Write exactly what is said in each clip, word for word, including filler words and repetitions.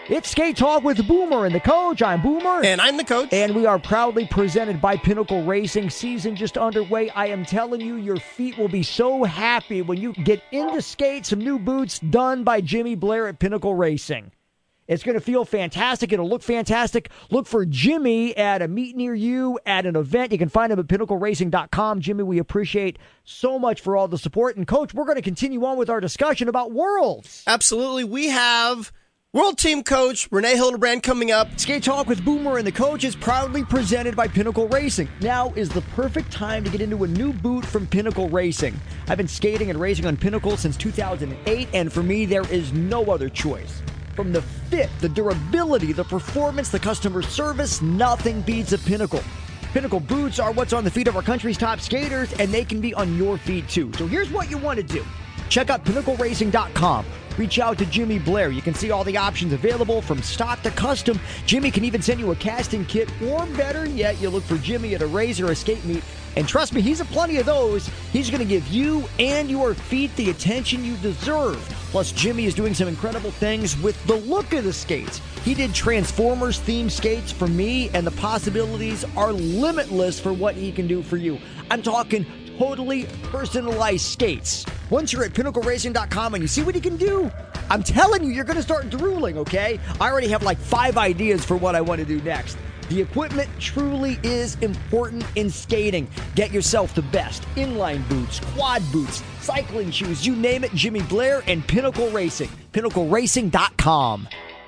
It's Skate Talk with Boomer and the Coach. I'm Boomer. And I'm the Coach. And we are proudly presented by Pinnacle Racing. Season just underway. I am telling you, your feet will be so happy when you get into skate. Some new boots done by Jimmy Blair at Pinnacle Racing. It's going to feel fantastic. It'll look fantastic. Look for Jimmy at a meet near you, at an event. You can find him at pinnacle racing dot com. Jimmy, we appreciate so much for all the support. And, Coach, we're going to continue on with our discussion about Worlds. Absolutely. We have World Team Coach Renee Hildebrand coming up. Skate Talk with Boomer and the Coach is proudly presented by Pinnacle Racing. Now is the perfect time to get into a new boot from Pinnacle Racing. I've been skating and racing on Pinnacle since two thousand eight, and for me, there is no other choice. From the fit, the durability, the performance, the customer service, nothing beats a Pinnacle. Pinnacle boots are what's on the feet of our country's top skaters, and they can be on your feet too. So here's what you want to do. Check out pinnacle racing dot com. Reach out to Jimmy Blair. You can see all the options available from stock to custom. Jimmy can even send you a casting kit, or better yet, you look for Jimmy at a race or a skate meet. And trust me, he's a plenty of those. He's going to give you and your feet the attention you deserve. Plus, Jimmy is doing some incredible things with the look of the skates. He did Transformers-themed skates for me, and the possibilities are limitless for what he can do for you. I'm talking totally personalized skates. Once you're at pinnacle racing dot com and you see what he can do, I'm telling you, you're going to start drooling, okay? I already have like five ideas for what I want to do next. The equipment truly is important in skating. Get yourself the best. Inline boots, quad boots, cycling shoes, you name it, Jimmy Blair and Pinnacle Racing. pinnacle racing dot com.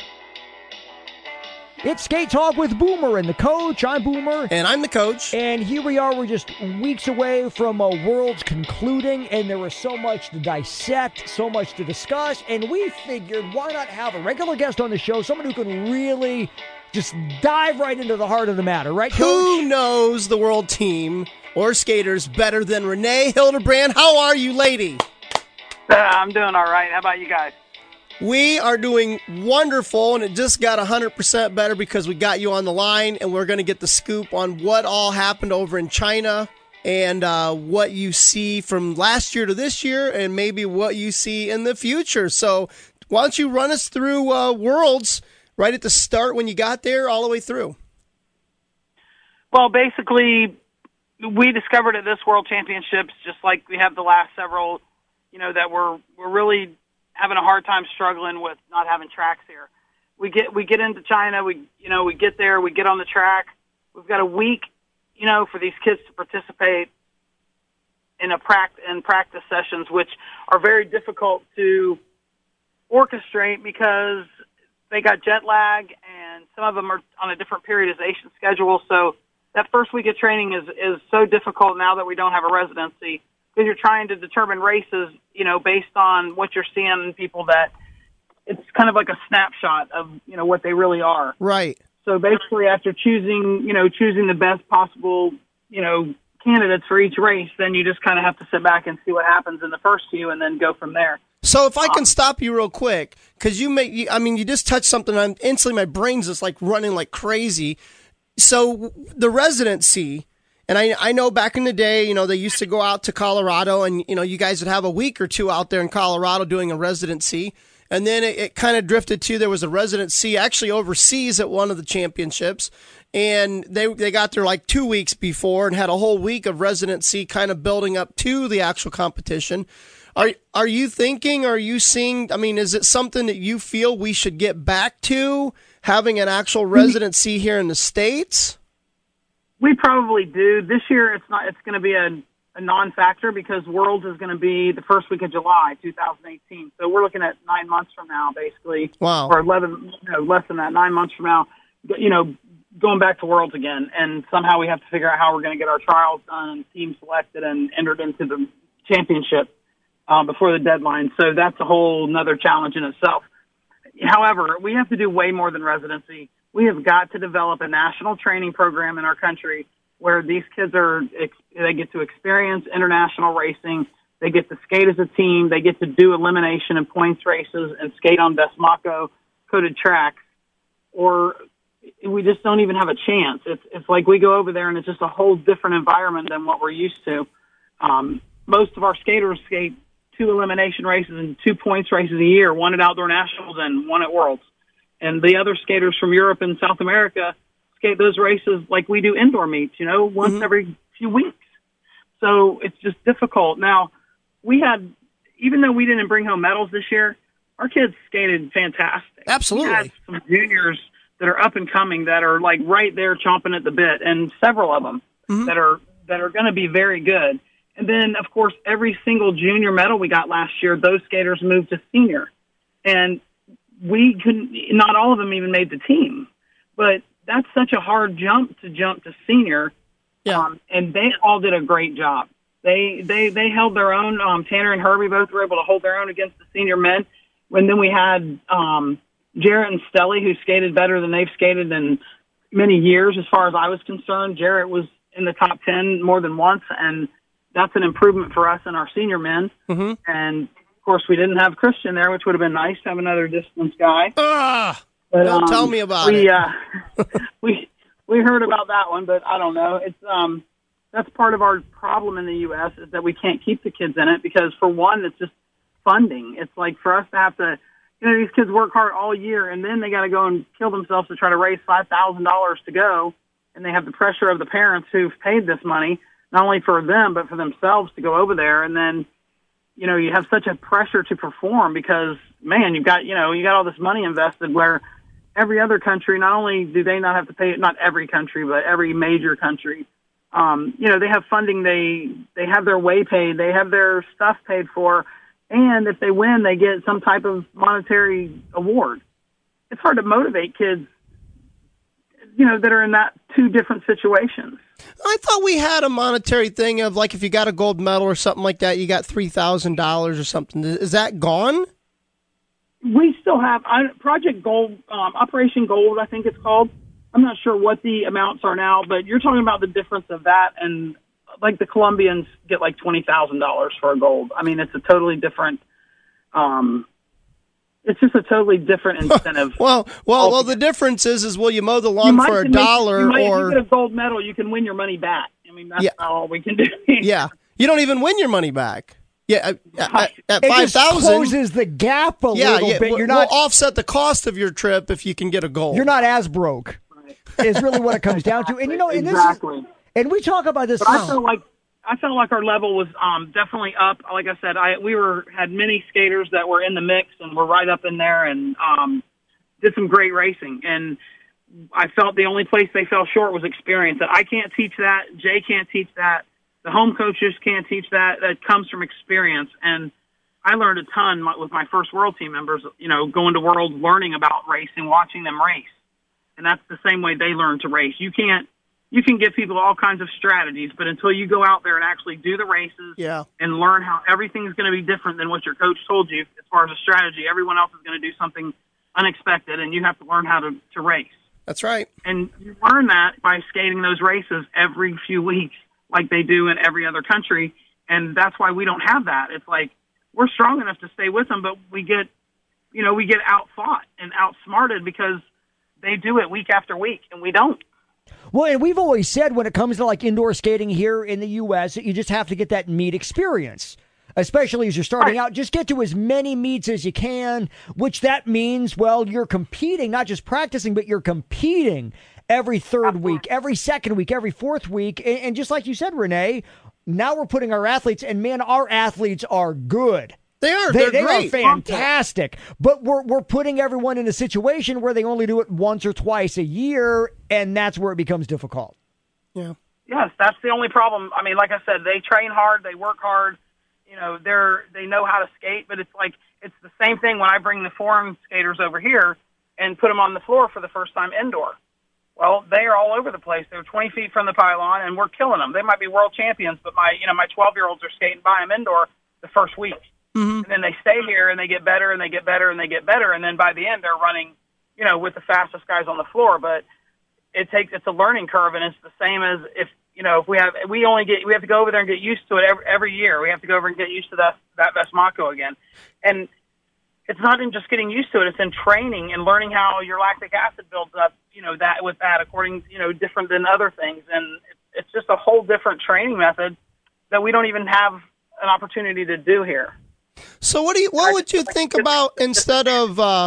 It's Skate Talk with Boomer and the Coach. I'm Boomer. And I'm the Coach. And here we are. We're just weeks away from a Worlds concluding, and there was so much to dissect, so much to discuss, and we figured why not have a regular guest on the show, someone who can really just dive right into the heart of the matter, right, Coach? Who knows the World Team or skaters better than Renee Hildebrand? How are you, lady? Uh, I'm doing all right. How about you guys? We are doing wonderful, and it just got one hundred percent better because we got you on the line, and we're going to get the scoop on what all happened over in China and uh, what you see from last year to this year and maybe what you see in the future. So why don't you run us through uh, Worlds right at the start when you got there all the way through? Well, basically, we discovered at this World Championships, just like we have the last several, you know, that we're we're really having a hard time struggling with not having tracks here. We get we get into China, we you know we get there, we get on the track. We've got a week, you know, for these kids to participate in a practice in practice sessions, which are very difficult to orchestrate because they got jet lag, and some of them are on a different periodization schedule. So that first week of training is is so difficult now that we don't have a residency, because you're trying to determine races, you know, based on what you're seeing in people that it's kind of like a snapshot of, you know, what they really are. Right. So basically after choosing, you know, choosing the best possible, you know, candidates for each race, then you just kind of have to sit back and see what happens in the first few and then go from there. So if I can stop you real quick, because you make, I mean, you just touched something, I'm instantly, my brain's just like running like crazy. So the residency, and I I know back in the day, you know, they used to go out to Colorado, and, you know, you guys would have a week or two out there in Colorado doing a residency. And then it, it kind of drifted to, there was a residency actually overseas at one of the championships. And they they got there like two weeks before and had a whole week of residency kind of building up to the actual competition. Are are you thinking, are you seeing, I mean, is it something that you feel we should get back to, having an actual residency here in the States? We probably do. This year it's not. It's going to be a, a non-factor because Worlds is going to be the first week of July, two thousand eighteen. So we're looking at nine months from now, basically. Wow. Or eleven, you know, less than that, nine months from now. You know, going back to Worlds again, and somehow we have to figure out how we're going to get our trials done and team selected and entered into the championship um, before the deadline. So that's a whole another challenge in itself. However, we have to do way more than residency. We have got to develop a national training program in our country where these kids are, they get to experience international racing. They get to skate as a team. They get to do elimination and points races and skate on Vesmaco coated tracks. Or we just don't even have a chance. It's, it's like we go over there and it's just a whole different environment than what we're used to. Um, most of our skaters skate two elimination races and two points races a year, one at Outdoor Nationals and one at Worlds. And the other skaters from Europe and South America skate those races like we do indoor meets, you know, once mm-hmm. every few weeks. So it's just difficult. Now, we had, even though we didn't bring home medals this year, our kids skated fantastic. Absolutely. We had some juniors that are up and coming that are like right there chomping at the bit, and several of them mm-hmm. that are that are going to be very good. And then, of course, every single junior medal we got last year, those skaters moved to senior. And we couldn't, not all of them even made the team. But that's such a hard jump to jump to senior. Yeah. Um, and they all did a great job. They they they held their own. Um, Tanner and Herbie both were able to hold their own against the senior men. When then we had um, Jarrett and Stelly, who skated better than they've skated in many years, as far as I was concerned. Jarrett was in the top ten more than once, and that's an improvement for us and our senior men. Mm-hmm. And, of course, we didn't have Christian there, which would have been nice to have another distance guy. Ah, but, don't um, tell me about we, it. Uh, we we heard about that one, but I don't know. It's um that's part of our problem in the U S is that we can't keep the kids in it because, for one, it's just funding. It's like for us to have to, you know, these kids work hard all year, and then they got to go and kill themselves to try to raise five thousand dollars to go, and they have the pressure of the parents who've paid this money, not only for them, but for themselves to go over there. And then, you know, you have such a pressure to perform because, man, you've got, you know, you got all this money invested where every other country, not only do they not have to pay, not every country, but every major country, um, you know, they have funding, they, they have their way paid, they have their stuff paid for, and if they win, they get some type of monetary award. It's hard to motivate kids, you know, that are in that two different situations. I thought we had a monetary thing of, like, if you got a gold medal or something like that, you got three thousand dollars or something. Is that gone? We still have I, Project Gold, um, Operation Gold, I think it's called. I'm not sure what the amounts are now, but you're talking about the difference of that, and like the Colombians get like twenty thousand dollars for a gold. I mean, it's a totally different um, it's just a totally different incentive. well, well, well. The difference is, is will you mow the lawn for a dollar, you might, or if you get a gold medal, you can win your money back. I mean, that's yeah. not all we can do. yeah, you don't even win your money back. Yeah, at, at, at it five thousand, closes the gap a yeah, little yeah, bit. We'll, you're not we'll offset the cost of your trip if you can get a gold. You're not as broke. Right. Is really what it comes down to. And you know, and exactly. this, is, and we talk about this. But I feel like. I felt like our level was um, definitely up. Like I said, I we were had many skaters that were in the mix and were right up in there and um, did some great racing. And I felt the only place they fell short was experience. That I can't teach that. Jay can't teach that. The home coaches can't teach that. That comes from experience. And I learned a ton with my first World Team members. You know, going to World, learning about racing, watching them race, and that's the same way they learn to race. You can't. You can give people all kinds of strategies, but until you go out there and actually do the races yeah. and learn how everything's going to be different than what your coach told you as far as a strategy, everyone else is going to do something unexpected, and you have to learn how to, to race. That's right. And you learn that by skating those races every few weeks like they do in every other country, and that's why we don't have that. It's like we're strong enough to stay with them, but we get, you know, we get outfought and outsmarted because they do it week after week, and we don't. Well, and we've always said when it comes to like indoor skating here in the U S that you just have to get that meet experience, especially as you're starting right. out. Just get to as many meets as you can, which that means, well, you're competing, not just practicing, but you're competing every third week, every second week, every fourth week. And, and just like you said, Renee, now we're putting our athletes, and man, our athletes are good. They are. They, They're they great. are fantastic. But we're we're putting everyone in a situation where they only do it once or twice a year, and that's where it becomes difficult. Yeah. Yes, that's the only problem. I mean, like I said, they train hard, they work hard. You know, they're they know how to skate, but it's like it's the same thing when I bring the foreign skaters over here and put them on the floor for the first time indoor. Well, they are all over the place. They're twenty feet from the pylon, and we're killing them. They might be world champions, but my you know my twelve-year-olds are skating by them indoor the first week. Mm-hmm. And then they stay here and they get better and they get better and they get better. And then by the end, they're running, you know, with the fastest guys on the floor. But it takes, it's a learning curve. And it's the same as if, you know, if we have, we only get, we have to go over there and get used to it every, every year. We have to go over and get used to that, that Vesmako again. And it's not in just getting used to it. It's in training and learning how your lactic acid builds up, you know, that with that according, you know, different than other things. And it's just a whole different training method that we don't even have an opportunity to do here. So what do you? What would you think about instead of uh,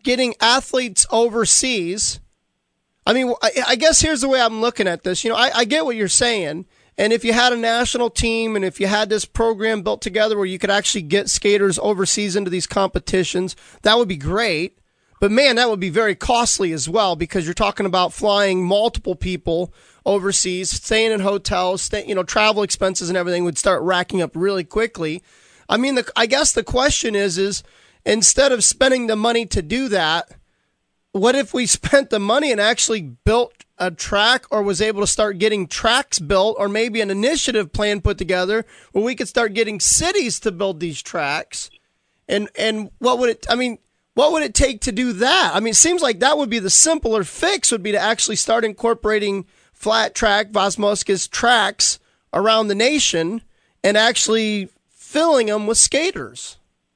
getting athletes overseas. I mean, I, I guess here's the way I'm looking at this. You know, I, I get what you're saying. And if you had a national team and if you had this program built together where you could actually get skaters overseas into these competitions, that would be great. But, man, that would be very costly as well because you're talking about flying multiple people overseas, staying in hotels, stay, you know, travel expenses and everything would start racking up really quickly. I mean, the, I guess the question is, is instead of spending the money to do that, what if we spent the money and actually built a track or was able to start getting tracks built or maybe an initiative plan put together where we could start getting cities to build these tracks? And, and what would it, I mean, what would it take to do that? I mean, it seems like that would be the simpler fix would be to actually start incorporating flat track, Vasmoskas tracks around the nation and actually filling them with skaters.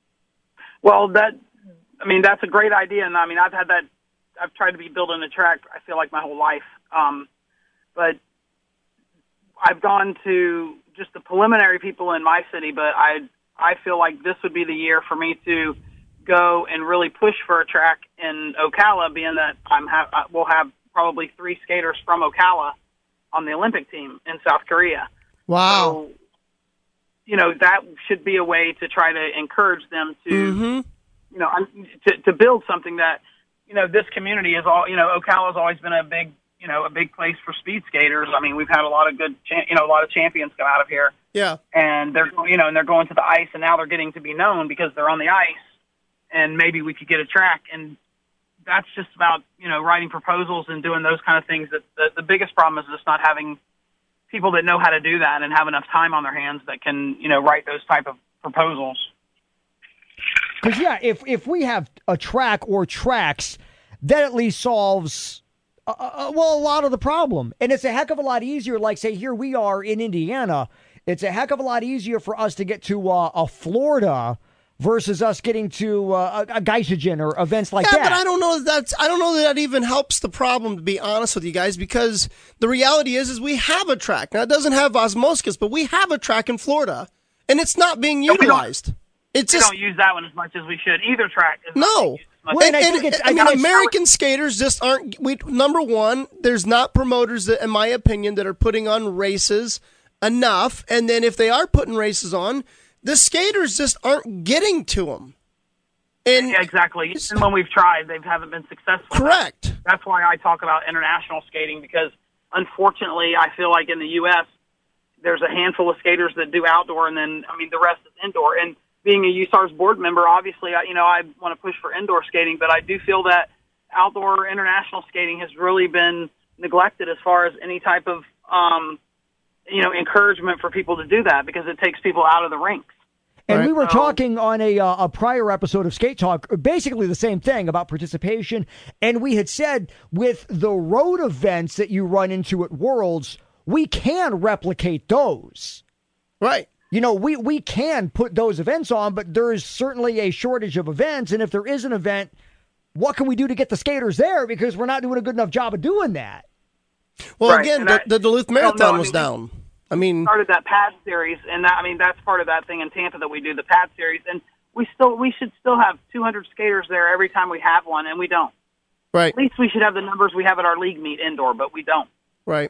Well, that, I mean, that's a great idea. And I mean, I've had that, I've tried to be building a track, I feel like my whole life. Um, but I've gone to just the preliminary people in my city, but I, I feel like this would be the year for me to go and really push for a track in Ocala, being that I'm ha- we'll have probably three skaters from Ocala on the Olympic team in South Korea. Wow. So, you know, that should be a way to try to encourage them to, mm-hmm. you know, to, to build something that, you know, this community is all, you know, Ocala has always been a big, you know, a big place for speed skaters. I mean, we've had a lot of good, cha- you know, a lot of champions come out of here. Yeah. And they're, you know, and they're going to the ice and now they're getting to be known because they're on the ice. And maybe we could get a track. And that's just about, you know, writing proposals and doing those kind of things. That the, the biggest problem is just not having people that know how to do that and have enough time on their hands that can, you know, write those type of proposals. Because, yeah, if, if we have a track or tracks, that at least solves, uh, uh, well, a lot of the problem. And it's a heck of a lot easier, like, say, here we are in Indiana. It's a heck of a lot easier for us to get to uh, a Florida versus us getting to uh, a, a Geisogen or events like yeah, that. Yeah, but I don't know that that's, I don't know that that even helps the problem, to be honest with you guys, because the reality is, is we have a track. Now, it doesn't have Osmoskis, but we have a track in Florida, and it's not being utilized. It's we just, don't use that one as much as we should. Either track is not no. being used as much. Well, And, and I and, think it's- I I mean, gotta American skaters just aren't. We, number one, there's not promoters that, in my opinion, that are putting on races enough. And then if they are putting races on, the skaters just aren't getting to them. And Yeah, exactly. And when we've tried, they haven't been successful. correct. That's why I talk about international skating, because unfortunately, I feel like in the U S, there's a handful of skaters that do outdoor, and then, I mean, the rest is indoor. And being a U S A R S board member, obviously, I, you know, I want to push for indoor skating, but I do feel that outdoor international skating has really been neglected as far as any type of, um, you know, encouragement for people to do that, because it takes people out of the rinks. And Right. we were So- talking on a uh, a prior episode of Skate Talk, basically the same thing about participation. And we had said with the road events that you run into at Worlds, we can replicate those. Right. You know, we, we can put those events on, but there is certainly a shortage of events. And if there is an event, what can we do to get the skaters there? Because we're not doing a good enough job of doing that. Well, Right, again, and the, I- the Duluth I don't know, Marathon I was mean, down. I mean, started that pad series, and that, I mean, that's part of that thing in Tampa that we do, the pad series. And we still, we should still have two hundred skaters there every time we have one, and we don't. right, At least we should have the numbers we have at our league meet indoor, but we don't. right.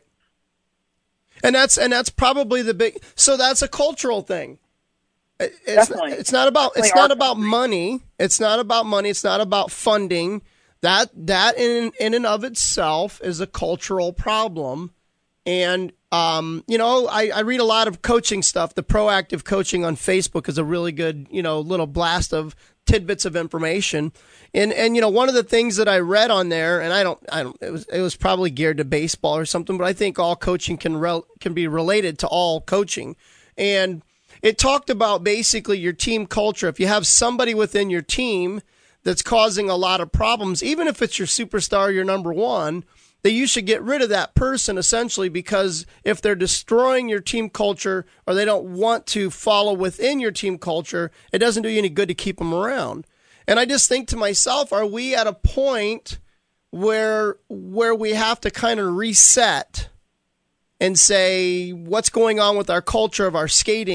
And that's and that's probably the big. So that's a cultural thing. It- It's, Definitely. it's not about it's Definitely not our about country. money. It's not about money. It's not about funding. That that in in and of itself is a cultural problem. And um, you know, I, I read a lot of coaching stuff. The proactive coaching on Facebook is a really good, you know, little blast of tidbits of information. And and you know, one of the things that I read on there, and I don't I don't it was it was probably geared to baseball or something, but I think all coaching can rel- can be related to all coaching. And it talked about basically your team culture. If you have somebody within your team that's causing a lot of problems, even if it's your superstar, your number one, that you should get rid of that person essentially, because if they're destroying your team culture or they don't want to follow within your team culture, it doesn't do you any good to keep them around. And I just think to myself, are we at a point where where we have to kind of reset and say what's going on with our culture of our skating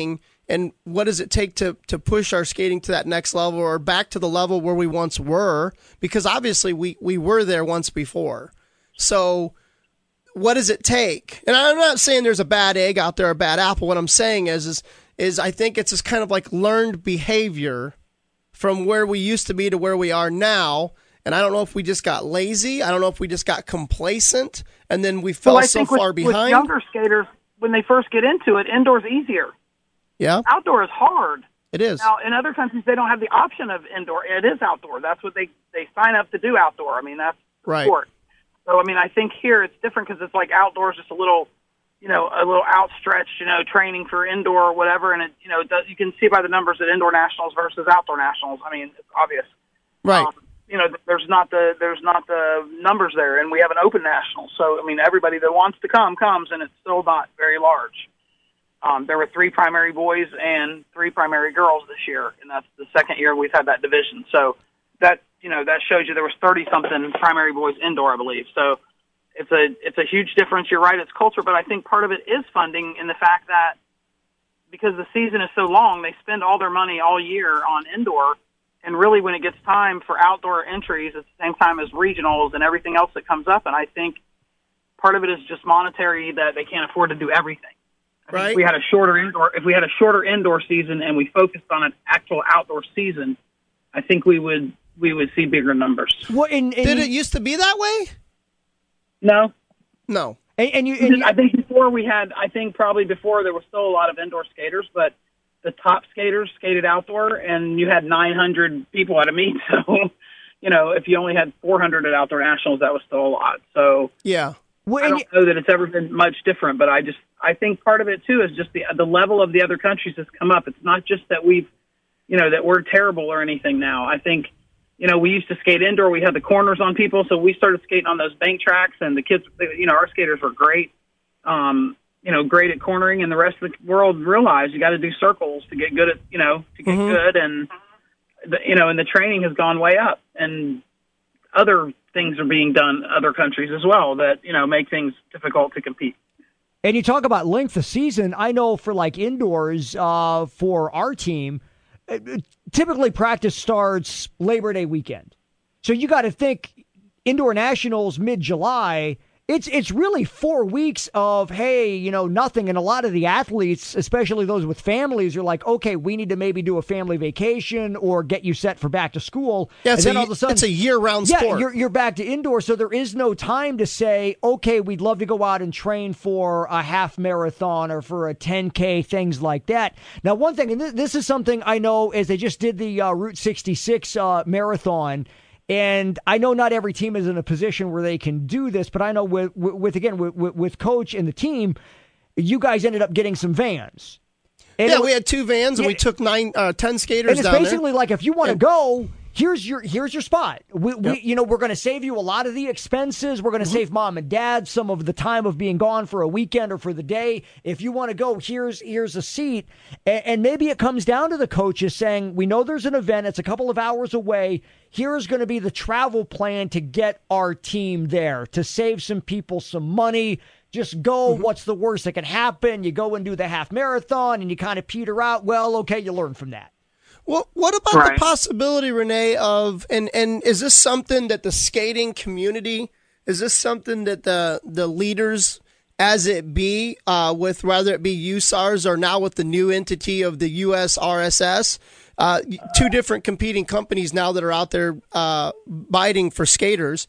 and what does it take to, to push our skating to that next level or back to the level where we once were? Because obviously we, we were there once before. So what does it take? And I'm not saying there's a bad egg out there, a bad apple. What I'm saying is, is, is I think it's this kind of like learned behavior from where we used to be to where we are now. And I don't know if we just got lazy. I don't know if we just got complacent and then we fell well, I so think far with, behind. With younger skaters, when they first get into it, indoor's easier. Yeah. Outdoor is hard. It is. Now, in other countries, they don't have the option of indoor. It is outdoor. That's what they, they sign up to do outdoor. I mean, that's the right. sport. So, I mean, I think here it's different because it's like outdoors, just a little, you know, a little outstretched, you know, training for indoor or whatever. And, it, you know, it does, you can see by the numbers at indoor nationals versus outdoor nationals. I mean, it's obvious. Right. Um, you know, there's not the there's not the numbers there, and we have an open national. So, I mean, everybody that wants to come comes, and it's still not very large. Um, there were three primary boys and three primary girls this year, and that's the second year we've had that division. So that you know that shows you there was thirty something primary boys indoor, I believe. So it's a it's a huge difference. You're right, it's culture, but I think part of it is funding in the fact that because the season is so long, they spend all their money all year on indoor. And really, when it gets time for outdoor entries, it's the same time as regionals and everything else that comes up. And I think part of it is just monetary that they can't afford to do everything. I right. If we had a shorter indoor, if we had a shorter indoor season and we focused on an actual outdoor season, I think we would we would see bigger numbers. Well, and, and Did you, it used to be that way? No, no. And, and you, and you, I think before we had, I think probably before there was still a lot of indoor skaters, but the top skaters skated outdoor, and you had nine hundred people at a meet. So, you know, if you only had four hundred at outdoor nationals, that was still a lot. So, yeah, well, I and don't know that it's ever been much different, but I just I think part of it too is just the the level of the other countries has come up. It's not just that we've, you know, that we're terrible or anything now. I think, you know, we used to skate indoor. We had the corners on people, so we started skating on those bank tracks, and the kids, you know, our skaters were great. Um, you know, great at cornering, and the rest of the world realized you got to do circles to get good at, you know, to get Mm-hmm. good. And, the, you know, and the training has gone way up, and other things are being done in other countries as well that, you know, make things difficult to compete. And you talk about length of season. I know for like indoors, uh, for our team, uh, typically practice starts Labor Day weekend. So you got to think indoor nationals mid-July. It's it's really four weeks of, hey, you know, nothing. And a lot of the athletes, especially those with families, are like, okay, we need to maybe do a family vacation or get you set for back to school. Yeah, and it's, then a, all of a sudden, it's a year-round yeah, sport. you're, you're back to indoor. So there is no time to say, okay, we'd love to go out and train for a half marathon or for a ten K, things like that. Now, one thing, and th- this is something I know, is they just did the uh, Route sixty-six uh, marathon. And I know not every team is in a position where they can do this, but I know with, with, with again, with, with Coach and the team, you guys ended up getting some vans. And yeah, it, we had two vans, and yeah, we took nine, uh, ten skaters and it's down basically there. like, if you want to And- go, here's your here's your spot. We, Yep. we you know, we're going to save you a lot of the expenses. We're going to Mm-hmm. save mom and dad some of the time of being gone for a weekend or for the day. If you want to go, here's here's a seat. And, and maybe it comes down to the coaches saying, we know there's an event. It's a couple of hours away. Here's going to be the travel plan to get our team there, to save some people some money. Just go. Mm-hmm. What's the worst that can happen? You go and do the half marathon and you kind of peter out. Well, okay, you learn from that. Well, what about Right. the possibility, Renee, of and and is this something that the skating community, is this something that the the leaders, as it be, uh, with whether it be U S A R S or now with the new entity of the U S R S S, uh, two different competing companies now that are out there uh, biting for skaters.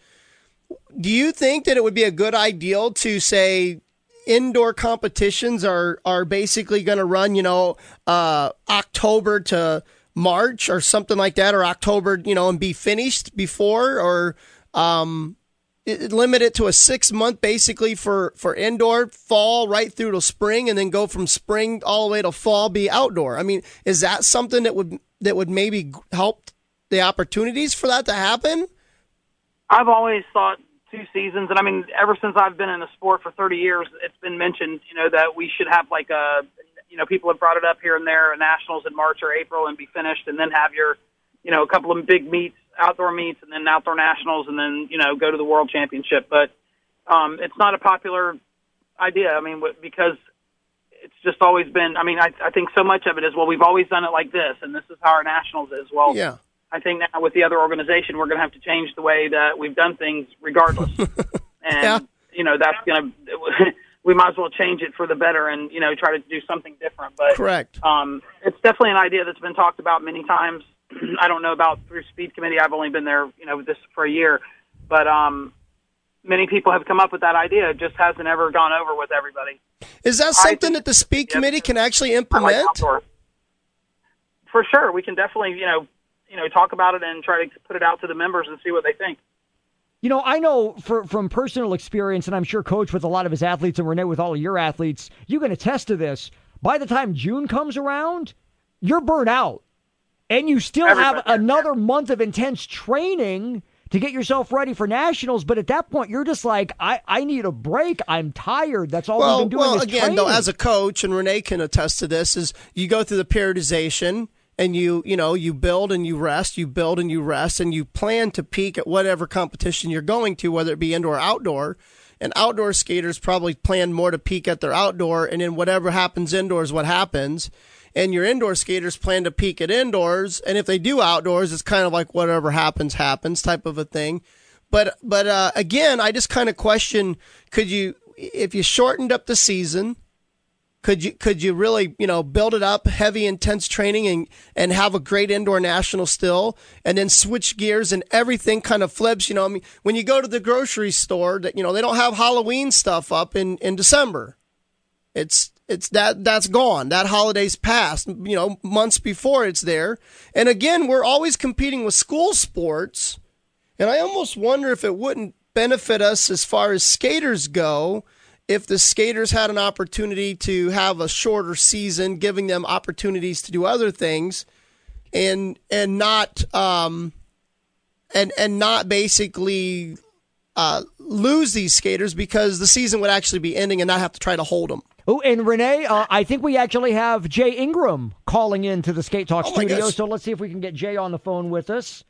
Do you think that it would be a good idea to say indoor competitions are are basically going to run, you know, uh, October to March or something like that, or October, you know, and be finished before, or um, it, limit it to a six month basically for, for indoor, fall right through to spring, and then go from spring all the way to fall be outdoor. I mean, is that something that would that would maybe help the opportunities for that to happen? I've always thought two seasons, and I mean, ever since I've been in the sport for thirty years, it's been mentioned, you know, that we should have like a, you know, people have brought it up here and there, nationals in March or April and be finished, and then have your, you know, a couple of big meets, outdoor meets, and then outdoor nationals, and then, you know, go to the world championship. But um, it's not a popular idea. I mean, because it's just always been, I mean, I, I think so much of it is, well, we've always done it like this, and this is how our nationals is. Well, yeah. I think now with the other organization, we're going to have to change the way that we've done things regardless. and, yeah. you know, that's going to, we might as well change it for the better and, you know, try to do something different. But Correct. Um, it's definitely an idea that's been talked about many times. I don't know about through Speed Committee. I've only been there, you know, this for a year. But um, many people have come up with that idea. It just hasn't ever gone over with everybody. Is that something think, that the Speed yeah, Committee can actually I implement? like outdoor. For sure. We can definitely, you know, you know, talk about it and try to put it out to the members and see what they think. You know, I know for, from personal experience, and I'm sure Coach with a lot of his athletes and Renee with all of your athletes, you can attest to this. By the time June comes around, you're burnt out. And you still Everybody. have another month of intense training to get yourself ready for nationals. But at that point, you're just like, I, I need a break. I'm tired. That's all well, we've been doing well, is again, training. though, as a coach, and Renee can attest to this, is you go through the periodization. And you, you know, you build and you rest, you build and you rest, and you plan to peak at whatever competition you're going to, whether it be indoor or outdoor. And outdoor skaters probably plan more to peak at their outdoor, and then whatever happens indoors, what happens. And your indoor skaters plan to peak at indoors, and if they do outdoors, it's kind of like whatever happens, happens type of a thing. But, but uh, again, I just kind of question, could you, if you shortened up the season, Could you could you really, you know, build it up, heavy, intense training and, and have a great indoor national still, and then switch gears and everything kind of flips? You know, I mean, when you go to the grocery store, that you know they don't have Halloween stuff up in, in December. It's it's that that's gone. That holiday's passed. You know, months before it's there. And again, we're always competing with school sports, and I almost wonder if it wouldn't benefit us as far as skaters go, if the skaters had an opportunity to have a shorter season, giving them opportunities to do other things, and and not um and and not basically uh, lose these skaters, because the season would actually be ending and not have to try to hold them. Oh, and Renee, uh, I think we actually have Jay Ingram calling into the Skate Talk Oh, my studio, gosh. so let's see if we can get Jay on the phone with us.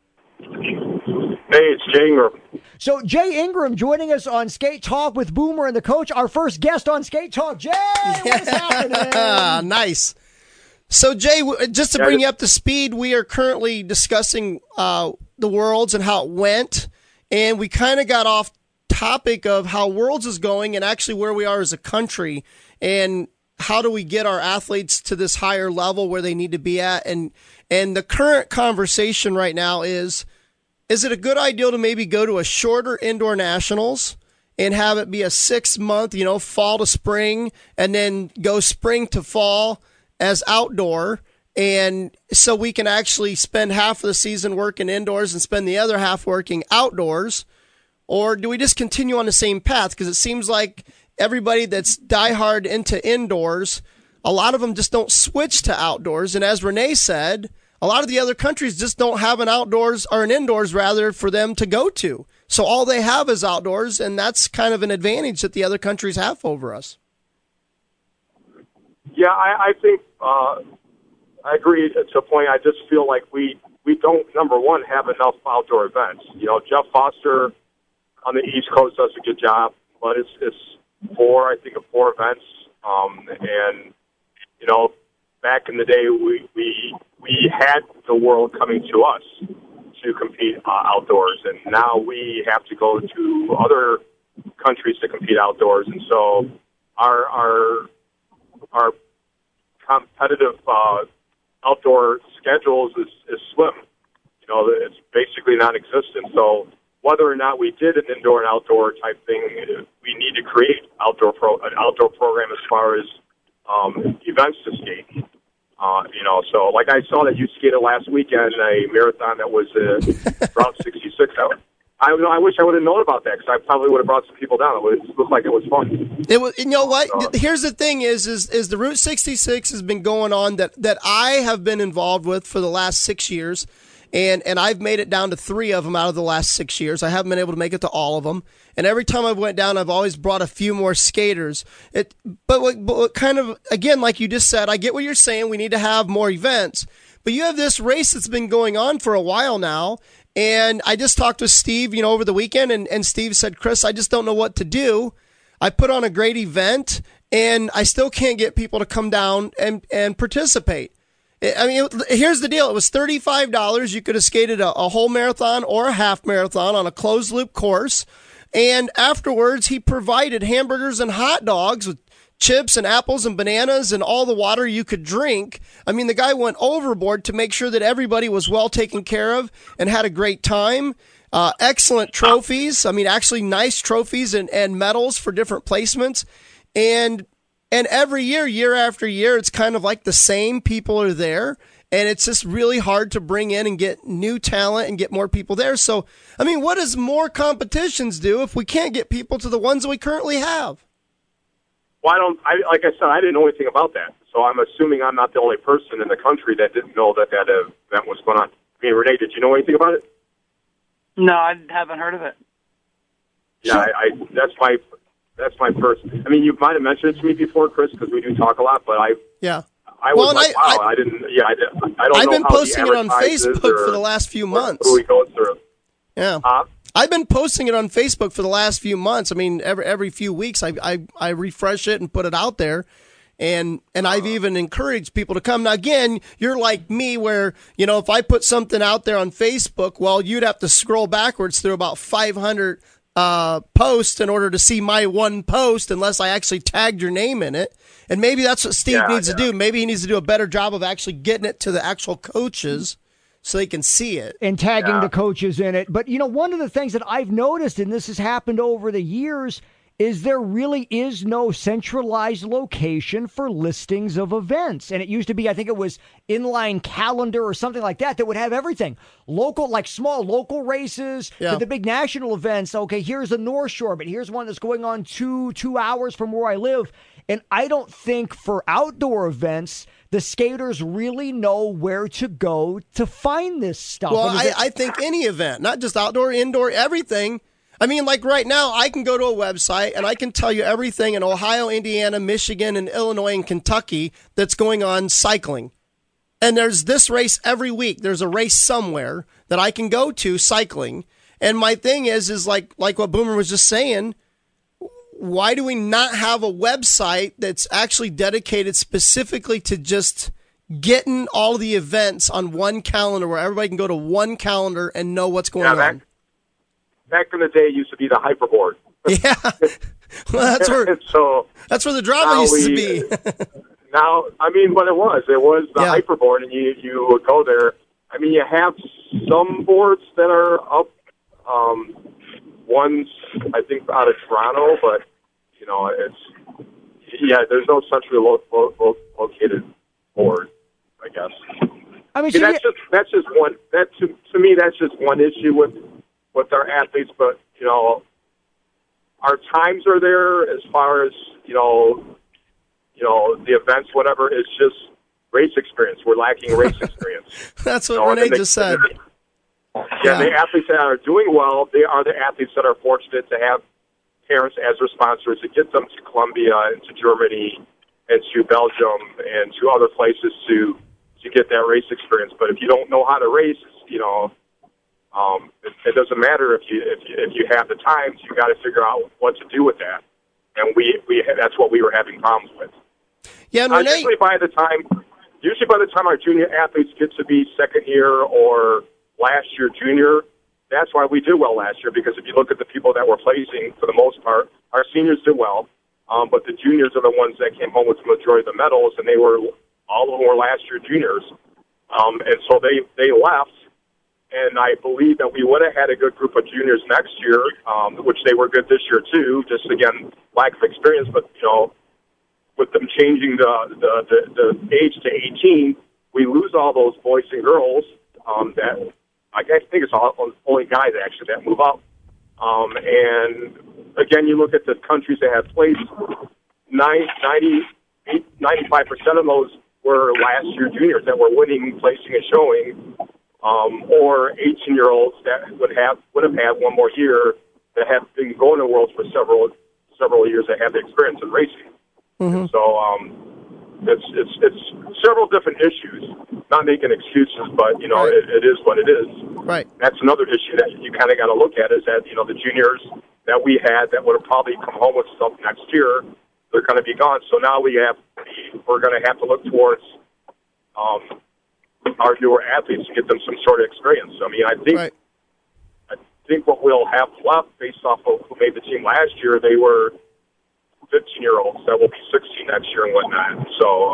Hey, it's Jay Ingram. So Jay Ingram joining us on Skate Talk with Boomer and the Coach, our first guest on Skate Talk. Jay, what's happening? Nice. So, Jay, w- just to Yeah, bring just- you up to speed, we are currently discussing uh, the Worlds and how it went, and we kind of got off topic of how Worlds is going and actually where we are as a country, and how do we get our athletes to this higher level where they need to be at. And and the current conversation right now is, is it a good idea to maybe go to a shorter indoor nationals and have it be a six-month, you know, fall to spring, and then go spring to fall as outdoor, and so we can actually spend half of the season working indoors and spend the other half working outdoors? Or do we just continue on the same path? Because it seems like everybody that's diehard into indoors, a lot of them just don't switch to outdoors. And as Renee said, a lot of the other countries just don't have an outdoors, or an indoors rather, for them to go to. So all they have is outdoors, and that's kind of an advantage that the other countries have over us. Yeah, I, I think uh, I agree to a point. I just feel like we, we don't, number one, have enough outdoor events. You know, Jeff Foster on the East Coast does a good job, but it's it's four, I think, of four events. Um, and, you know, back in the day, we, we, we had the world coming to us to compete uh, outdoors, and now we have to go to other countries to compete outdoors. And so our our our competitive uh, outdoor schedules is, is slim. You know, it's basically non-existent. So whether or not we did an indoor and outdoor type thing, we need to create outdoor pro, an outdoor program as far as um, events to skate. Uh, you know, so like I saw that you skated last weekend, a marathon that was uh, Route sixty-six. I, I, I wish I would have known about that, because I probably would have brought some people down. It would look like it was fun. It was, you know what? Uh, Here's the thing: is is is the Route sixty-six has been going on that that I have been involved with for the last six years, and and I've made it down to three of them out of the last six years. I haven't been able to make it to all of them, and every time I went down, I've always brought a few more skaters. It, but what, but what kind of, again, like you just said, I get what you're saying. We need to have more events, but you have this race that's been going on for a while now. And I just talked with Steve, you know, over the weekend, and, and Steve said, Chris, I just don't know what to do. I put on a great event, and I still can't get people to come down and, and participate. I mean, here's the deal. It was thirty-five dollars. You could have skated a, a whole marathon or a half marathon on a closed loop course. And afterwards, he provided hamburgers and hot dogs with chips and apples and bananas and all the water you could drink. I mean, the guy went overboard to make sure that everybody was well taken care of and had a great time. Uh, excellent trophies. I mean, actually nice trophies and, and medals for different placements. And And every year, year after year, it's kind of like the same people are there. And it's just really hard to bring in and get new talent and get more people there. So, I mean, what does more competitions do if we can't get people to the ones that we currently have? Well, I don't, I, like I said, I didn't know anything about that. So I'm assuming I'm not the only person in the country that didn't know that that event was going on. I mean, Renee, did you know anything about it? No, I haven't heard of it. Yeah, I, I that's my... That's my first. I mean, you might have mentioned it to me before, Chris, because we do talk a lot. But I, yeah, I was well, like, I, wow, I, I didn't. Yeah, I, did, I don't. I've know been how posting it on advertises Facebook or, for the last few months. Who he goes through. Yeah, huh? I've been posting it on Facebook for the last few months. I mean, every every few weeks, I I, I refresh it and put it out there. And and I've even encouraged people to come. Now, again, you're like me where, you know, if I put something out there on Facebook, well, you'd have to scroll backwards through about five hundred uh, posts in order to see my one post unless I actually tagged your name in it. And maybe that's what Steve yeah, needs yeah. to do. Maybe he needs to do a better job of actually getting it to the actual coaches so they can see it. And tagging Yeah. the coaches in it. But, you know, one of the things that I've noticed, and this has happened over the years, is there really is no centralized location for listings of events. And it used to be, I think it was Inline Calendar or something like that, that would have everything. Local, like small local races Yeah. to the big national events. Okay, here's the North Shore, but here's one that's going on two, two hours from where I live. And I don't think for outdoor events, the skaters really know where to go to find this stuff. Well, And is I, it- I think any event, not just outdoor, indoor, everything. I mean, like right now, I can go to a website and I can tell you everything in Ohio, Indiana, Michigan, and Illinois and Kentucky that's going on cycling. And there's this race every week. There's a race somewhere that I can go to cycling. And my thing is, is like like what Boomer was just saying, why do we not have a website that's actually dedicated specifically to just getting all of the events on one calendar where everybody can go to one calendar and know what's going Yeah, on? back, back in the day, it used to be the hyperboard. Yeah, well, that's where so that's where the drama now used to we- be. now, I mean, what it was, it was the Yeah. hyperboard, and you you would go there. I mean, you have some boards that are up. Um, one's, I think, out of Toronto, but you know, it's yeah. There's no centrally lo- lo- lo- located board, I guess. I mean, I so mean, that's you- just that's just one. That to, to me, that's just one issue with with our athletes. But you know, our times are there as far as you know, you know, the events, whatever. It's just race experience. We're lacking race experience. That's what You know, Renee and the- just said. Yeah, Yeah. the athletes that are doing well, they are the athletes that are fortunate to have parents as their sponsors to get them to Colombia and to Germany and to Belgium and to other places to to get that race experience. But if you don't know how to race, you know, um, it, it doesn't matter if you if you, if you have the times. You got to figure out what to do with that. And we we that's what we were having problems with. Yeah, and Uh, Renee, usually by the time, usually by the time our junior athletes get to be second year or last year junior, that's why we did well last year. Because if you look at the people that were placing, for the most part, our seniors did well, um, but the juniors are the ones that came home with the majority of the medals, and they were all of them were last year juniors, um, and so they they left. And I believe that we would have had a good group of juniors next year, um, which they were good this year too. Just again, lack of experience, but you know. With them changing the, the, the, the age to eighteen, we lose all those boys and girls um, that I guess- think it's all, only guys actually that move up. Um, and again, you look at the countries that have placed, ninety, ninety-five percent of those were last year juniors that were winning, placing, and showing, um, or eighteen-year-olds that would have would have had one more year that have been going to Worlds for several several years that have the experience in racing. Mm-hmm. So um, it's it's it's several different issues. Not making excuses, but you know Right. it, it is what it is. right. That's another issue that you kind of got to look at is that you know the juniors that we had that would have probably come home with stuff next year, they're going to be gone. So now we have, we're going to have to look towards um, our newer athletes to get them some sort of experience. I mean, I think right. I think what we'll have left based off of who made the team last year, they were fifteen-year-olds that will be sixteen next year and whatnot. So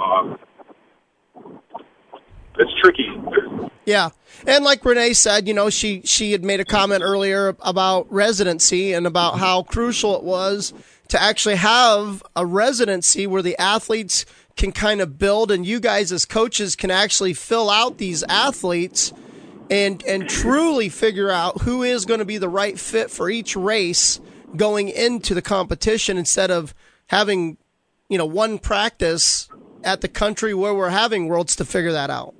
uh, it's tricky. Yeah, and like Renee said, you know, she, she had made a comment earlier about residency and about how crucial it was to actually have a residency where the athletes can kind of build, and you guys as coaches can actually fill out these athletes and and truly figure out who is going to be the right fit for each race going into the competition, instead of having, you know, one practice at the country where we're having worlds to figure that out.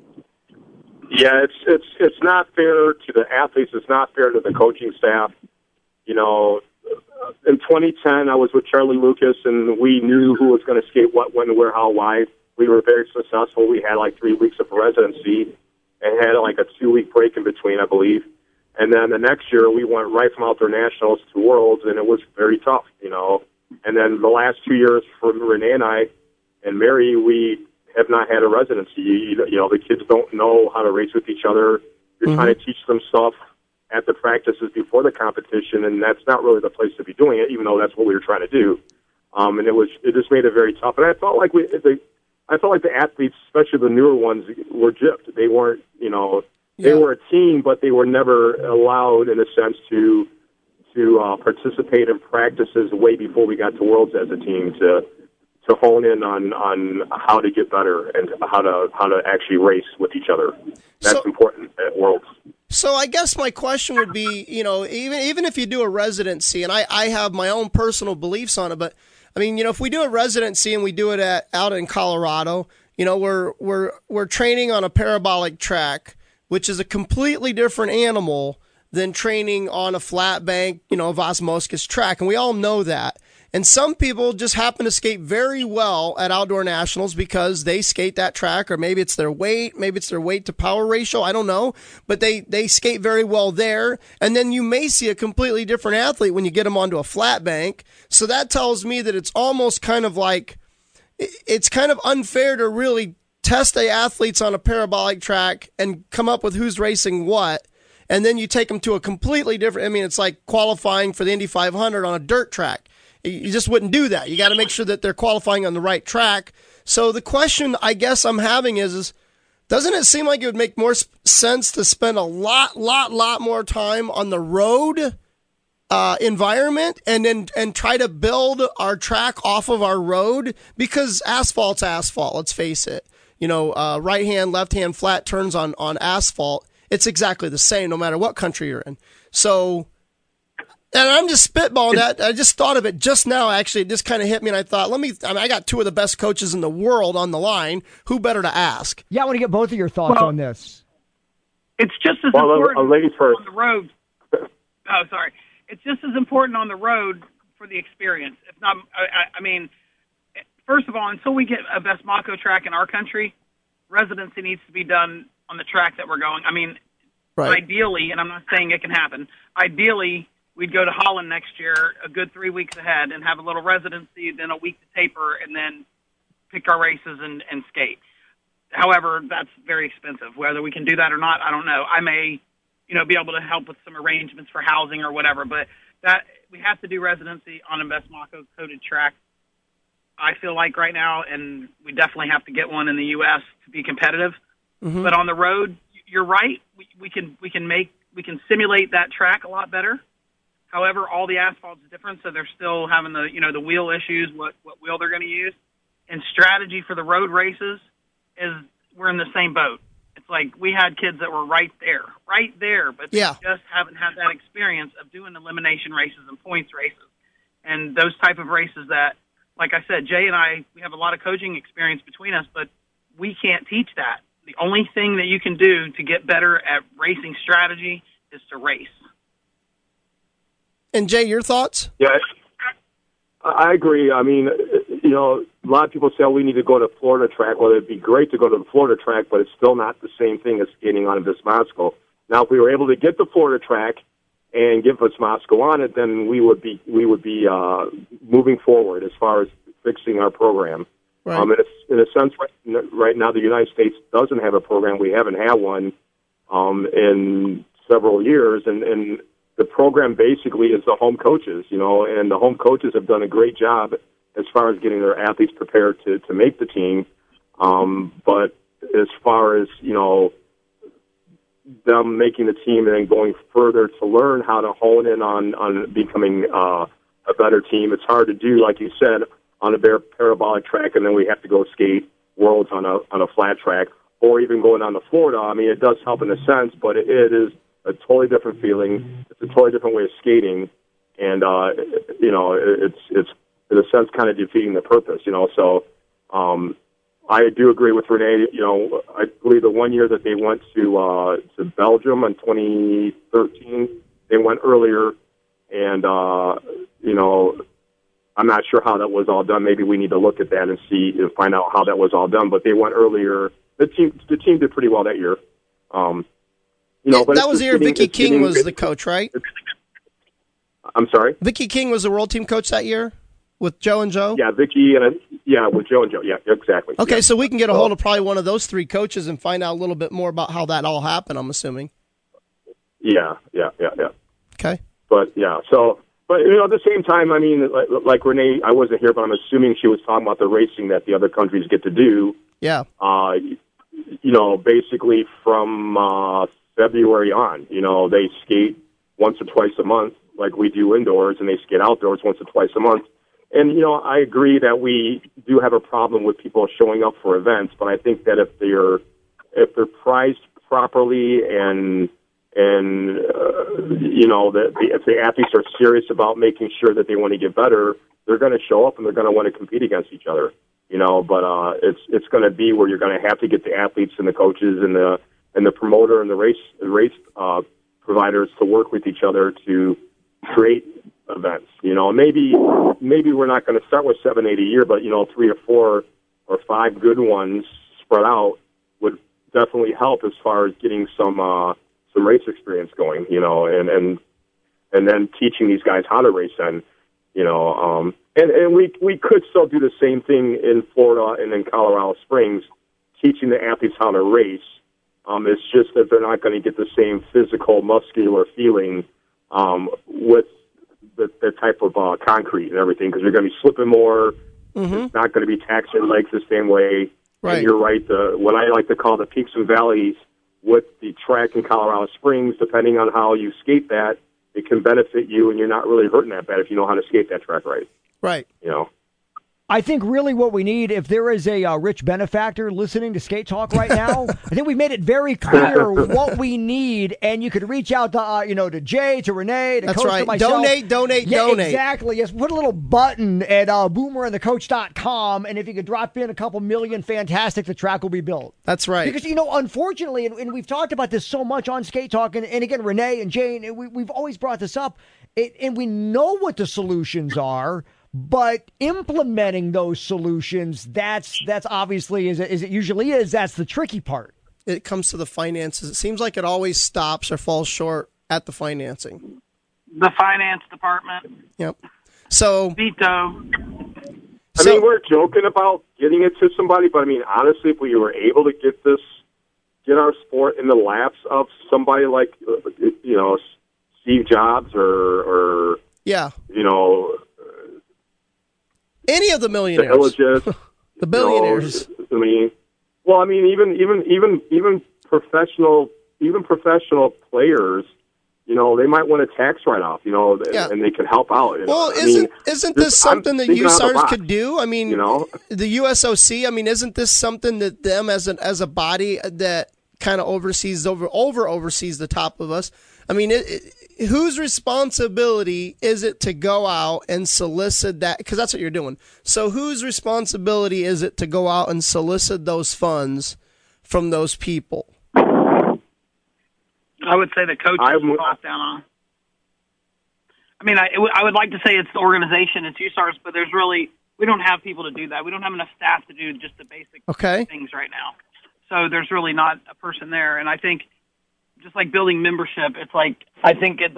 Yeah, it's it's it's not fair to the athletes. It's not fair to the coaching staff. You know, in twenty ten, I was with Charlie Lucas, and we knew who was going to skate what, when, where, how, why. We were very successful. We had like three weeks of residency and had like a two-week break in between, I believe. And then the next year, we went right from Outdoor Nationals to Worlds, and it was very tough, you know. And then the last two years for Renee and I and Mary, we have not had a residency. You, you know, the kids don't know how to race with each other. You're mm-hmm. trying to teach them stuff at the practices before the competition, and that's not really the place to be doing it, even though that's what we were trying to do. Um, and it was it just made it very tough. And I felt like we, the, I felt like the athletes, especially the newer ones, were gypped. They weren't, you know, they yeah. were a team, but they were never allowed, in a sense, to to uh, participate in practices way before we got to Worlds as a team to to hone in on, on how to get better and how to how to actually race with each other. That's so important at Worlds. So I guess my question would be, you know, even even if you do a residency, and I, I have my own personal beliefs on it, but I mean, you know, if we do a residency and we do it at out in Colorado, you know, we're we're we're training on a parabolic track, which is a completely different animal than training on a flat bank, you know, Vas Moscas track, and we all know that. And some people just happen to skate very well at Outdoor Nationals because they skate that track, or maybe it's their weight, maybe it's their weight to power ratio, I don't know. But they, they skate very well there. And then you may see a completely different athlete when you get them onto a flat bank. So that tells me that it's almost kind of like, it's kind of unfair to really test the athletes on a parabolic track and come up with who's racing what. And then you take them to a completely different, I mean, it's like qualifying for the Indy five hundred on a dirt track. You just wouldn't do that. You got to make sure that they're qualifying on the right track. So the question I guess I'm having is, is doesn't it seem like it would make more sense to spend a lot, lot, lot more time on the road uh, environment and then and try to build our track off of our road? Because asphalt's asphalt, let's face it. You know, uh, right hand, left hand flat turns on, on asphalt. It's exactly the same no matter what country you're in. So... And I'm just spitballing that. I just thought of it just now, actually. It just kind of hit me, and I thought, let me, I mean, I got two of the best coaches in the world on the line. Who better to ask? Yeah, I want to get both of your thoughts well, on this. It's just as well, important a lady first. on the road. Oh, sorry. It's just as important on the road for the experience. If not, I, I mean, first of all, until we get a best Mako track in our country, residency needs to be done on the track that we're going. I mean, right. Ideally, and I'm not saying it can happen, ideally, we'd go to Holland next year a good three weeks ahead and have a little residency, then a week to taper, and then pick our races and, and skate. However, that's very expensive. Whether we can do that or not, I don't know. I may, you know, be able to help with some arrangements for housing or whatever, but that we have to do residency on a best Mako coded track, I feel like right now, and we definitely have to get one in the U S to be competitive. Mm-hmm. But on the road, you're right. We, we can we can make we can simulate that track a lot better. However, all the asphalt's different, so they're still having the, you know, the wheel issues, what, what wheel they're going to use. And strategy for the road races is we're in the same boat. It's like we had kids that were right there, right there, but they yeah. just haven't had that experience of doing elimination races and points races. And those type of races that, like I said, Jay and I, we have a lot of coaching experience between us, but we can't teach that. The only thing that you can do to get better at racing strategy is to race. And Jay, your thoughts? Yeah, I agree. I mean, you know, a lot of people say, oh, we need to go to Florida track. Well, it'd be great to go to the Florida track, but it's still not the same thing as skating on a Vismosco. Now, if we were able to get the Florida track and give us Moscow on it, then we would be we would be uh, moving forward as far as fixing our program. Right. Um, in, a, in a sense, right, right now the United States doesn't have a program. We haven't had one um, in several years, and, and the program basically is the home coaches, you know, and the home coaches have done a great job as far as getting their athletes prepared to, to make the team. Um, but as far as, you know, them making the team and then going further to learn how to hone in on, on becoming uh, a better team, it's hard to do, like you said, on a bare parabolic track, and then we have to go skate worlds on a on a flat track, or even going on to Florida. I mean, it does help in a sense, but it, it is a totally different feeling. It's a totally different way of skating, and uh, you know, it's it's in a sense kind of defeating the purpose. You know, so um, I do agree with Renee. You know, I believe the one year that they went to uh, to Belgium in twenty thirteen, they went earlier, and uh, you know. I'm not sure how that was all done. Maybe we need to look at that and see and find out how that was all done. But they went earlier. The team, the team did pretty well that year. Um, you know, yeah, but that was the year Vicky King getting, was the coach, right? I'm sorry. Vicky King was the world team coach that year with Joe and Joe. Yeah, Vicky and yeah, with Joe and Joe. Yeah, exactly. Okay, yeah. so we can get a hold of probably one of those three coaches and find out a little bit more about how that all happened. I'm assuming. Yeah, yeah, yeah, yeah. Okay. But yeah, so. But, you know, at the same time, I mean, like, like Renee, I wasn't here, but I'm assuming she was talking about the racing that the other countries get to do. Yeah. Uh, you know, basically from uh, February on, you know, they skate once or twice a month like we do indoors, and they skate outdoors once or twice a month. And, you know, I agree that we do have a problem with people showing up for events, but I think that if they're, if they're priced properly and And, uh, you know, the, the, if the athletes are serious about making sure that they want to get better, they're going to show up and they're going to want to compete against each other, you know. But uh, it's it's going to be where you're going to have to get the athletes and the coaches and the and the promoter and the race the race uh, providers to work with each other to create events. You know, maybe maybe we're not going to start with seven, eight a year, but you know, three or four or five good ones spread out would definitely help as far as getting some. Uh, some race experience going, you know, and, and, and then teaching these guys how to race then, you know, um, and, and we, we could still do the same thing in Florida and in Colorado Springs, teaching the athletes how to race. Um, it's just that they're not going to get the same physical, muscular feeling, um, with the, the type of, uh, concrete and everything, because you're going to be slipping more. Mm-hmm. It's not going to be taxing legs the same way. Right. And you're right. The, what I like to call the peaks and valleys, with the track in Colorado Springs, depending on how you skate that, it can benefit you, and you're not really hurting that bad if you know how to skate that track right. Right. You know. I think really what we need, if there is a uh, rich benefactor listening to Skate Talk right now, I think we made it very clear what we need, and you could reach out to, uh, you know, to Jay, to Renee, to That's Coach, right. to myself. Donate, donate, yeah, donate. Exactly. Yes, put a little button at uh, boomer and the coach dot com, and if you could drop in a couple million, fantastic, the track will be built. That's right. Because, you know, unfortunately, and, and we've talked about this so much on Skate Talk, and, and again, Renee and Jane, we, we've always brought this up, it, and we know what the solutions are. But implementing those solutions, that's that's obviously, as it, as it usually is, that's the tricky part. It comes to the finances. It seems like it always stops or falls short at the financing. The finance department. Yep. So, Veto. I so, mean, we're joking about getting it to somebody, but I mean, honestly, if we were able to get this, get our sport in the laps of somebody like, you know, Steve Jobs or, or yeah, you know, any of the millionaires, the, Illigis, the billionaires. You know, I mean, well, I mean, even even even even professional, even professional players, you know, they might want a tax write-off, you know, yeah. and they can help out. You well, know? isn't mean, isn't this something that U S A R S could do? I mean, you know, the U S O C. I mean, isn't this something that them as an as a body that kind of oversees over over oversees the top of us? I mean, it, it, whose responsibility is it to go out and solicit that? Because that's what you're doing. So whose responsibility is it to go out and solicit those funds from those people? I would say the coaches I'm, off down on. I mean, I, it w- I would like to say it's the organization, it's U S A R S, but there's really, we don't have people to do that. We don't have enough staff to do just the basic okay. things right now. So there's really not a person there. And I think, just like building membership, it's like, I think at the, the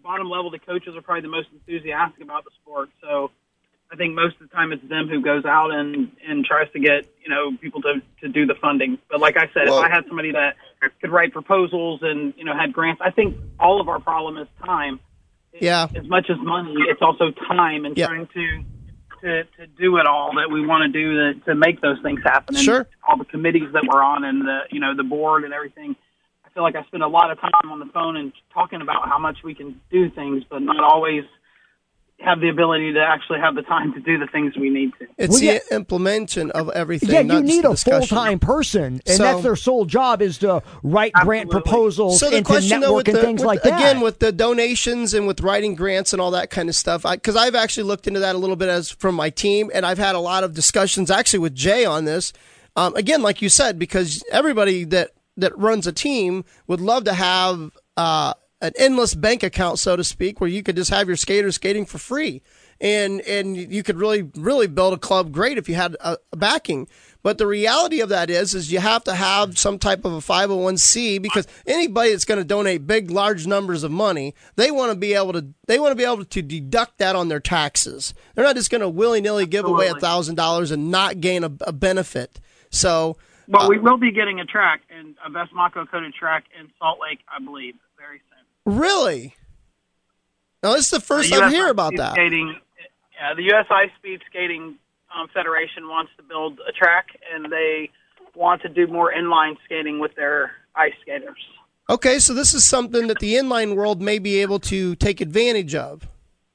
bottom level, the coaches are probably the most enthusiastic about the sport. So I think most of the time it's them who goes out and, and tries to get, you know, people to, to do the funding. But like I said, Well, if I had somebody that could write proposals and, you know, had grants, I think all of our problem is time. Yeah. As much as money, it's also time and Yeah. trying to, to to do it all that we want to do to, to make those things happen. And Sure. all the committees that we're on and the, you know, the board and everything. I feel like I spend a lot of time on the phone and talking about how much we can do things, but not always have the ability to actually have the time to do the things we need to. It's Well, the yeah. implementation of everything. Yeah, not you just need the a discussion. full-time person, and So- that's their sole job is to write grant Absolutely. proposals So the and to question, though, network with and the, things with- like that. again, with the donations and with writing grants and all that kind of stuff, because I've actually looked into that a little bit as from my team, and I've had a lot of discussions actually with Jay on this. Um, again, like you said, because everybody that that runs a team would love to have uh, an endless bank account, so to speak, where you could just have your skaters skating for free. And and you could really, really build a club great if you had a, a backing. But the reality of that is, is you have to have some type of a five oh one c, because anybody that's going to donate big, large numbers of money, they want to be able to, they want to be able to deduct that on their taxes. They're not just going to willy-nilly give away a Absolutely. thousand dollars and not gain a, a benefit. So, But uh, we will be getting a track, and a Vesmaco coated track in Salt Lake, I believe, very soon. really? Now, this is the first The I U S hear Ice about Speed that. Skating, yeah, the U S Ice Speed Skating um, Federation wants to build a track, and they want to do more inline skating with their ice skaters. Okay, so this is something that the inline world may be able to take advantage of.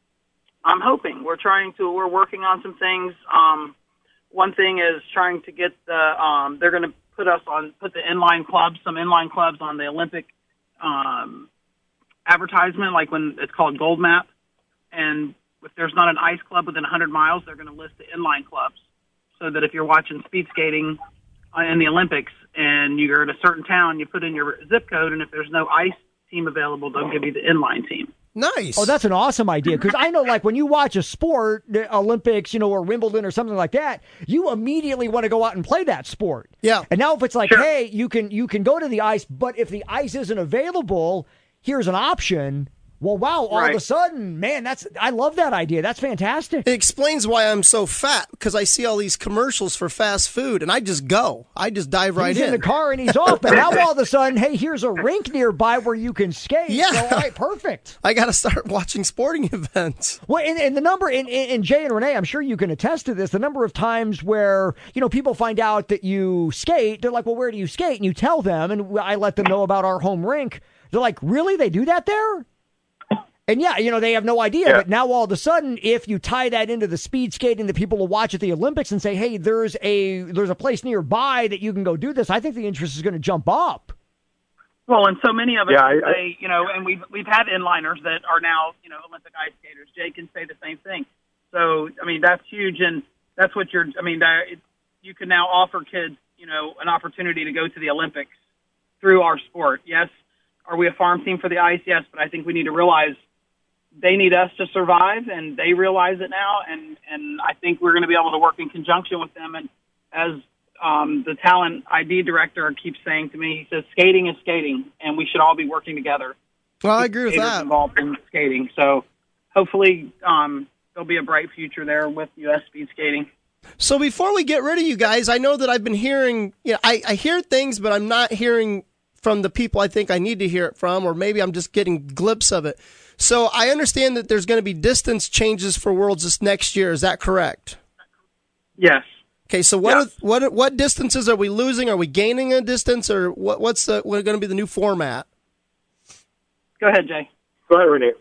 I'm hoping. We're trying to. We're working on some things. Um, one thing is trying to get the. Um, they're going to put us on. Put the inline clubs, some inline clubs, on the Olympic um, advertisement, like when it's called Gold Map. And if there's not an ice club within one hundred miles, they're going to list the inline clubs, so that if you're watching speed skating in the Olympics and you're in a certain town, you put in your zip code, and if there's no ice team available, they'll give you the inline team. Nice. Oh, that's an awesome idea, because I know, like, when you watch a sport, the Olympics, you know, or Wimbledon or something like that, you immediately want to go out and play that sport. Yeah. And now if it's like, Sure. hey, you can you can go to the ice, but if the ice isn't available, here's an option. Well, wow, all of a Right. sudden, man, that's I love that idea. That's fantastic. It explains why I'm so fat, because I see all these commercials for fast food, and I just go. I just dive right He's in the car and he's off, but now all of a sudden, hey, here's a rink nearby where you can skate. Yeah. So, all right, perfect. I got to start watching sporting events. Well, and, and the number, and, and Jay and Renee, I'm sure you can attest to this, the number of times where, you know, people find out that you skate, they're like, well, where do you skate? And you tell them, and I let them know about our home rink. They're like, really? They do that there? And yeah, you know, they have no idea. Yeah. But now all of a sudden, if you tie that into the speed skating that people will watch at the Olympics and say, hey, there's a there's a place nearby that you can go do this, I think the interest is going to jump up. Well, and so many of us Yeah, I- say, you know, and we've we've had inliners that are now, you know, Olympic ice skaters. Jay can say the same thing. So, I mean, that's huge, and that's what you're. I mean, that, it, you can now offer kids, you know, an opportunity to go to the Olympics through our sport. Yes, are we a farm team for the ice? Yes, but I think we need to realize they need us to survive, and they realize it now, and and I think we're going to be able to work in conjunction with them. And as um, the talent I D director keeps saying to me, he says, skating is skating, and we should all be working together. Well, I agree with Skaters that. involved in skating. So hopefully um, there'll be a bright future there with U S speed skating. So before we get rid of you guys, I know that I've been hearing, you know, I, I hear things, but I'm not hearing from the people I think I need to hear it from, or maybe I'm just getting glimpse of it. So I understand that there's going to be distance changes for Worlds this next year. Is that correct? Yes. Okay, so what Yeah. are, what what distances are we losing? Are we gaining a distance, or what? What's the what going to be the new format? Go ahead, Jay. Go ahead, Renee.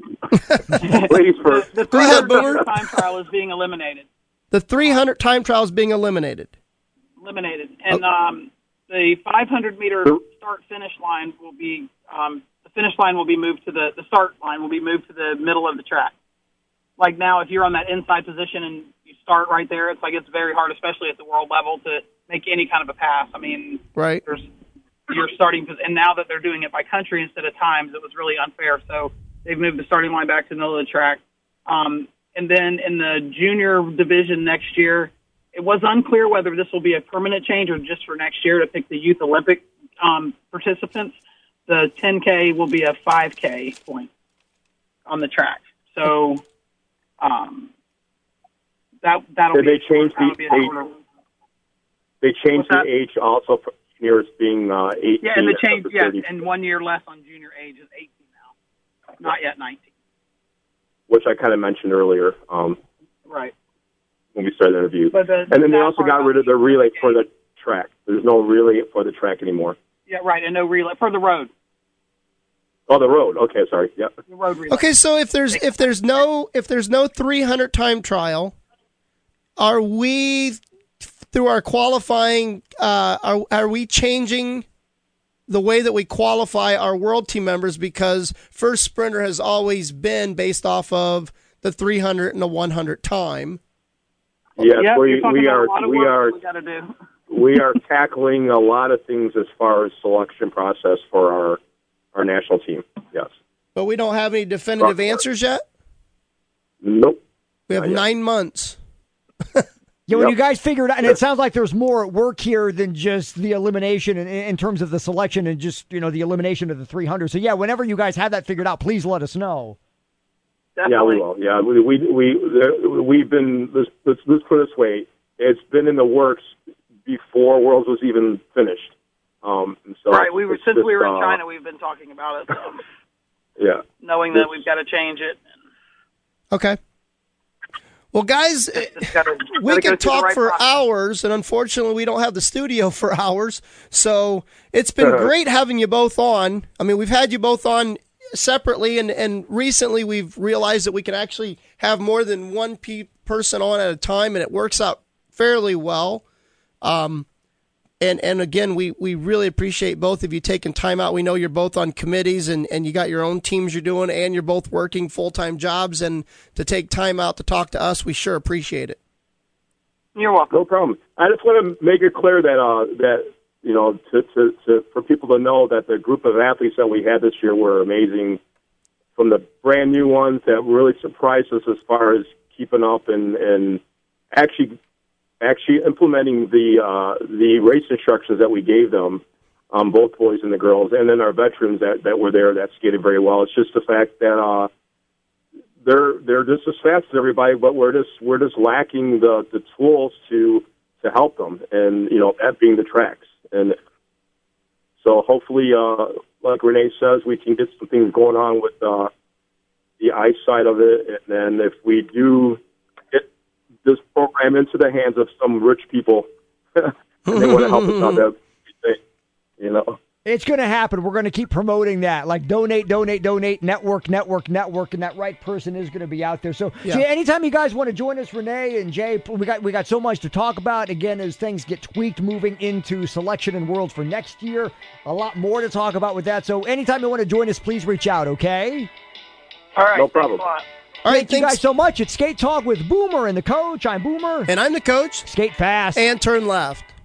Ladies first. The Go ahead, 300 Boomer. time trial is being eliminated. The three hundred time trial is being eliminated. Eliminated. And um, the five hundred meter start finish line will be um, the finish line will be moved to the the start line will be moved to the middle of the track. Like now, if you're on that inside position and you start right there, it's like it's very hard, especially at the world level, to make any kind of a pass. I mean, Right. there's you're starting, and now that they're doing it by country instead of times, it was really unfair. So they've moved the starting line back to the middle of the track. Um, and then in the junior division next year, it was unclear whether this will be a permanent change or just for next year to pick the Youth Olympic um, participants. The ten K will be a five K point. on the track. So um, that that'll Did be. they change that'll the be age? another- They changed What's that? the age also for juniors being uh, eighteen. Yeah, and the change. instead Yeah, of thirty, and one year less on junior age is eighteen now, not yet nineteen. which I kind of mentioned earlier um, Right. when we started the interview. But the, and then they that also part got about rid of the the relay for game. the track. There's no relay for the track anymore. Yeah, right, and no relay for the road. Oh, the road. Okay, sorry. Yeah. The road relay. Okay, so if there's if there's no if there's no three hundred time trial, are we through our qualifying? Uh, are are we changing the way that we qualify our world team members? Because first sprinter has always been based off of the three hundred and the one hundred time. Yes, yeah, we you're talking we about are a lot of we work are that we got to do. we are tackling a lot of things as far as selection process for our our national team. Yes. But we don't have any definitive Right. answers yet. Nope. We have Not yet. nine months. Yeah, when Yep. you guys figure it out, and it sounds like there's more at work here than just the elimination in, in terms of the selection and just, you know, the elimination of the three hundred. So, yeah, whenever you guys have that figured out, please let us know. Definitely. Yeah, we will. Yeah, we we we we've been. Let's, let's let's put it this way: it's been in the works before Worlds was even finished. Um, and so Right, we were it's since just, we were in uh, China, we've been talking about it. So Yeah. knowing that we've got to change it. Okay. Well, guys, Just gotta, we gotta go can through the talk right for process. hours, and unfortunately, we don't have the studio for hours. So it's been Uh-huh. great having you both on. I mean, we've had you both on separately, and, and recently we've realized that we can actually have more than one pe- person on at a time, and it works out fairly well. Um, and and again, we, we really appreciate both of you taking time out. We know you're both on committees, and, and you got your own teams you're doing, and you're both working full-time jobs, and to take time out to talk to us, we sure appreciate it. You're welcome. No problem. I just want to make it clear that uh, that you know to, to, to for people to know that the group of athletes that we had this year were amazing. From the brand new ones that really surprised us as far as keeping up and and actually actually implementing the uh, the race instructions that we gave them, um, both boys and the girls, and then our veterans that, that were there that skated very well. It's just the fact that uh, they're they're just as fast as everybody, but we're just we're just lacking the, the tools to to help them, and you know that being the tracks. And so hopefully, uh, like Renee says, we can get some things going on with uh, the ice side of it, and then if we do get this program into the hands of some rich people, and they want to help us out, that you know. It's going to happen. We're going to keep promoting that. Like donate, donate, donate, network, network, network, and that right person is going to be out there. So, Yeah. see, anytime you guys want to join us, Renee and Jay, we got we got so much to talk about. Again, as things get tweaked moving into selection and worlds for next year, a lot more to talk about with that. So, anytime you want to join us, please reach out. Okay. All right. No thanks problem. a lot. All right, Thank you thanks. guys so much. It's Skate Talk with Boomer and the coach. I'm Boomer. And I'm the coach. Skate fast. And turn left.